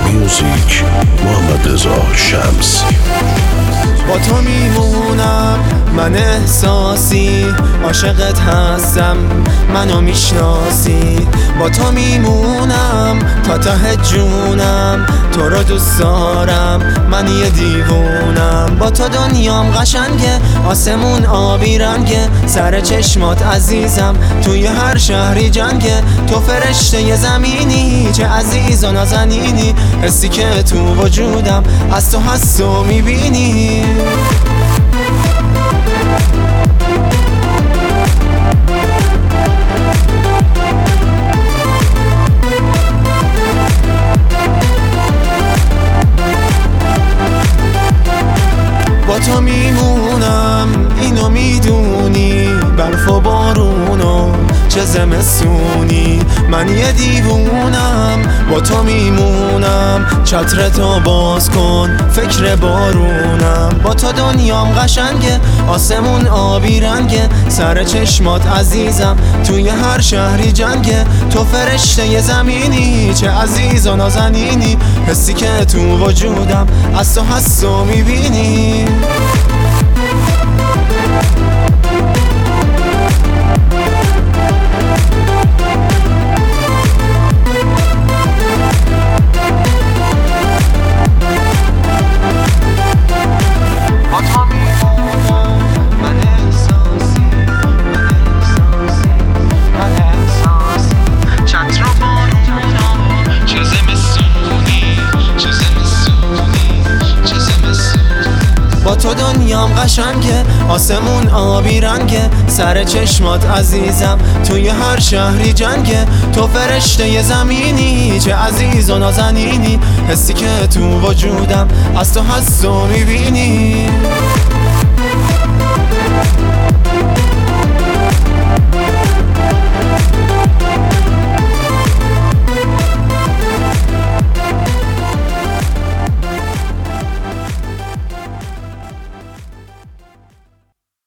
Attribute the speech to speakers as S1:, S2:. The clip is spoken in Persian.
S1: میوزیک محمد رضا شمس.
S2: با تو میمونم من احساسی، عاشقت هستم منو میشناسی. با تو میمونم تا ته جونم، تو رو دوست دارم من یه دیوونم. با تو دنیام قشنگه، آسمون آبی رنگه، سر چشمات عزیزم توی هر شهری جنگه. تو فرشته ی زمینی، چه عزیز و نازنینی، حسی که تو وجودم از تو هست و میبینی. با تو میمونم اینو میدونی، برف و بارونو چه زمستونی، من یه دیوونم. با تو میمونم چترتو باز کن فکر بارونم. با تو دنیام قشنگه، آسمون آبی رنگه، سر چشمات عزیزم توی هر شهری جنگه. تو فرشته ی زمینی، چه عزیز و نازنینی، حسی که تو وجودم از تو هست و میبینی. با تو دنیام قشنگه، آسمون آبی رنگه، سر چشمات عزیزم توی هر شهری جنگه. تو فرشته ی زمینی، چه عزیز و نازنینی، حسی که تو وجودم از تو هست و میبینی.